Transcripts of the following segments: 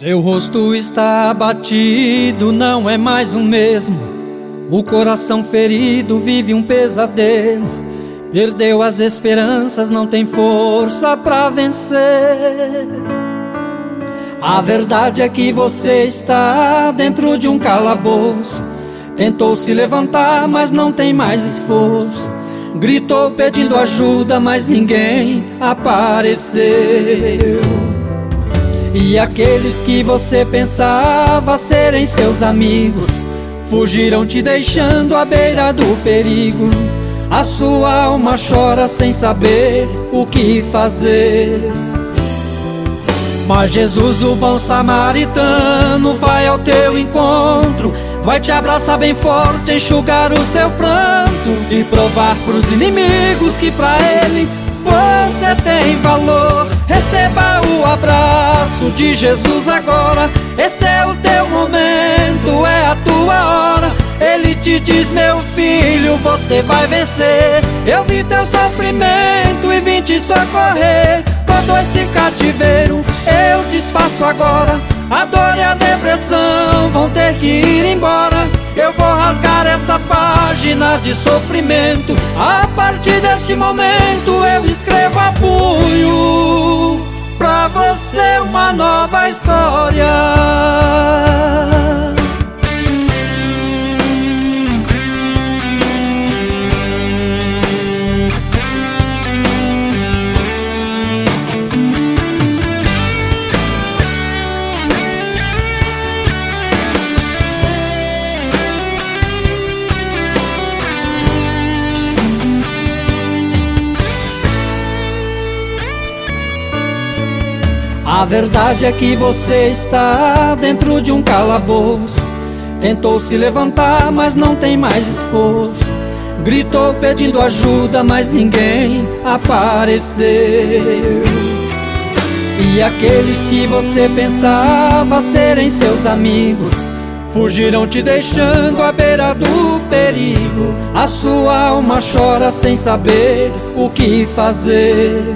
Seu rosto está abatido, não é mais o mesmo. O coração ferido vive um pesadelo. Perdeu as esperanças, não tem força pra vencer. A verdade é que você está dentro de um calabouço. Tentou se levantar, mas não tem mais esforço. Gritou pedindo ajuda, mas ninguém apareceu. E aqueles que você pensava serem seus amigos fugiram te deixando à beira do perigo. A sua alma chora sem saber o que fazer. Mas Jesus, o bom samaritano, vai ao teu encontro. Vai te abraçar bem forte, enxugar o seu pranto e provar pros inimigos que pra ele você tem valor. Receba o abraço de Jesus agora. Esse é o teu momento, é a tua hora. Ele te diz: meu filho, você vai vencer. Eu vi teu sofrimento e vim te socorrer. Todo esse cativeiro eu desfaço agora. A dor e a depressão vão ter que ir embora. Eu vou rasgar essa página de sofrimento. A partir deste momento eu escrevo a punho pra você uma nova história. A verdade é que você está dentro de um calabouço. Tentou se levantar, mas não tem mais esforço. Gritou pedindo ajuda, mas ninguém apareceu. E aqueles que você pensava serem seus amigos fugiram te deixando à beira do perigo. A sua alma chora sem saber o que fazer.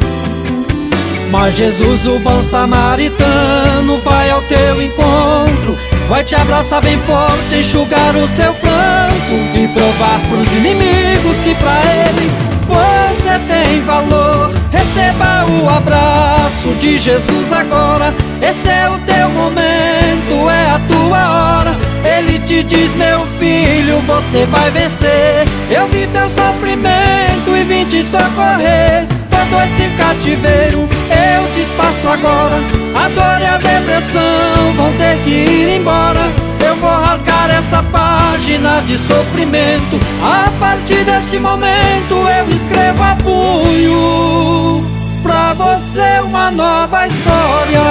Mas Jesus, o bom samaritano, vai ao teu encontro. Vai te abraçar bem forte, enxugar o seu pranto e provar pros inimigos que pra ele você tem valor. Receba o abraço de Jesus agora. Esse é o teu momento, é a tua hora. Ele te diz: meu filho, você vai vencer. Eu vi teu sofrimento e vim te socorrer. Todo esse cativeiro eu desfaço agora. A dor e a depressão vão ter que ir embora. Eu vou rasgar essa página de sofrimento. A partir desse momento eu escrevo a punho pra você uma nova história.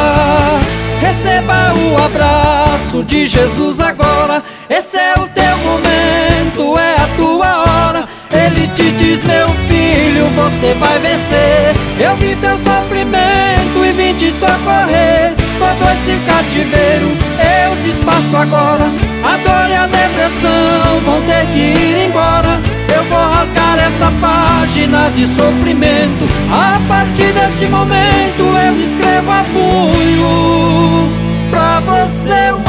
Receba o abraço de Jesus agora. Esse é o teu momento, é a tua hora. Ele te diz: meu filho, você vai vencer. Eu vi teu sofrimento e vim te socorrer. Todo esse cativeiro eu desfaço agora. A dor e a depressão vão ter que ir embora. Eu vou rasgar essa página de sofrimento. A partir deste momento eu escrevo a punho pra você